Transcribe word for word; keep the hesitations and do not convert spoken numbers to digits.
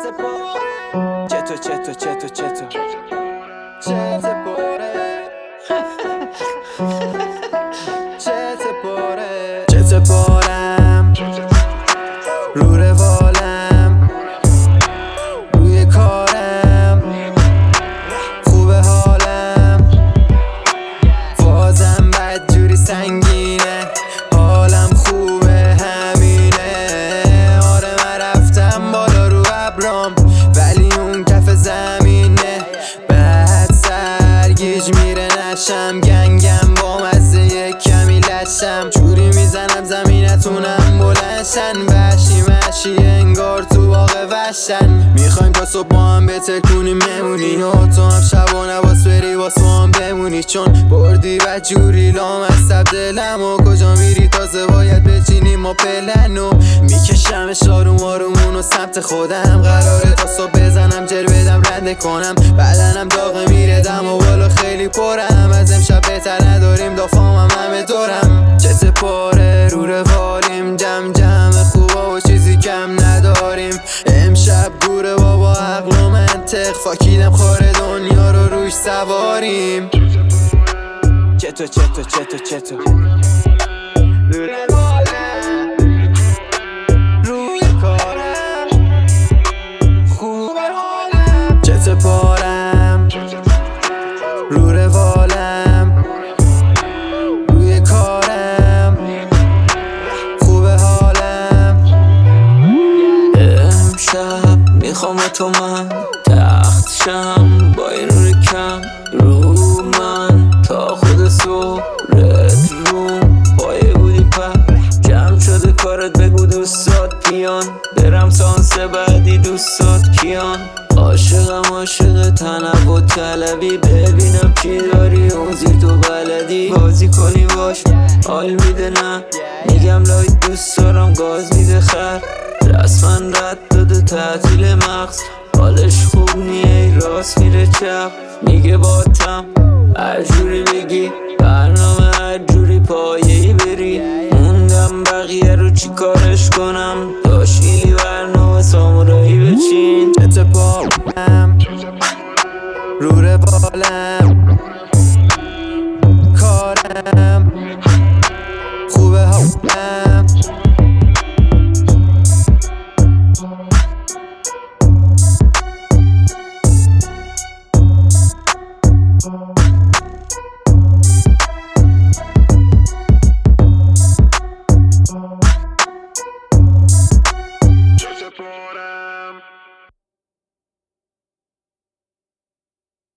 چطور چطور چطور چطور چطور پاره چطور پاره چطور پارم رو روالم روی کارم خوبه حالم بازم بدجوری سنگینه حالم خوبه همینه آره من رفتم بالا رو ابرام ولی اون کف زمینه بعد سرگیج میره نشم گنگم با مزه یک کمی لشم جوری میزنم زمینتونم بلنشن وحشی مشی انگار تو واقع وشن میخوایم تا صبح با هم بترکونیم ممونی و تو هم شبانه باس بری باس با هم بمونی چون بردی و جوری لام از سب دلم و کجا میری تازه باید بچینیم ما پلنو میکشم شاروم آرومون و سمت خودم قراره تا صبح بزنم جر بدم رنده کنم بدنم داغه میره دم و بالا خیلی پرم از امشب بهتر نداریم دافامم همه دورم چت پاره رو روالیم جم جم خوبا و چیزی کم نداریم امشب گوره بابا عقل و منطق فاکیدم خار دنیا رو روش سواریم چطور چطور چطور چطور رو روالم روی کارم خوبه حالم چطور پارم رو روالم روی کارم خوبه حالم امشب میخوام تو من تخت شم با این نور کم رو من تا خود صبح رد روم پایه بودی پر جمع شده کارت بگو دوستات پیان برم سانس بعدی دوستات کیان عاشقم عاشق تنوع طلبی ببینم چی داری اون زیر تو بلدی بازی کنی باش حال میده نه میگم لایت دوست دارم گاز میده خر رسما رد داده تعطیل مغز حالش خوب نیه راست میره چپ میگه باتم هر جوری بگی برنامه هر جوری پایه‌ای بری موندم بقیه رو چی کارش کنم داشیلی برنامه سامورایی بچین اتفاقم رو روالم